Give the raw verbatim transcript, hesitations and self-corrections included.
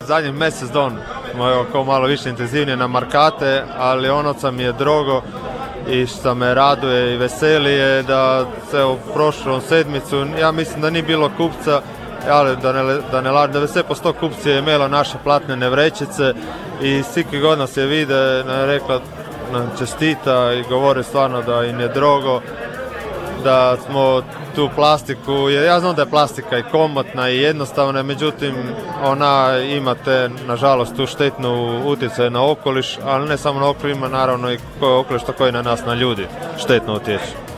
zadnjih mjesec don smo kao malo više intenzivnije na markate, ali ono co mi je drogo i što me raduje i veseli je da se u prošlom sedmicu, ja mislim da nije bilo kupca, ali da ne, da ne lažem, devedeset posto kupci je imelo naše platnene vrećice i svaki god nas je vide, rekla nam čestita i govore stvarno da im je drogo, da smo tu plastiku, ja znam da je plastika i komotna i jednostavna, međutim ona ima te, nažalost, tu štetnu utjecaj na okoliš, ali ne samo na okoliš, ima naravno i okoliš koji na nas, na ljudi, štetno utječe.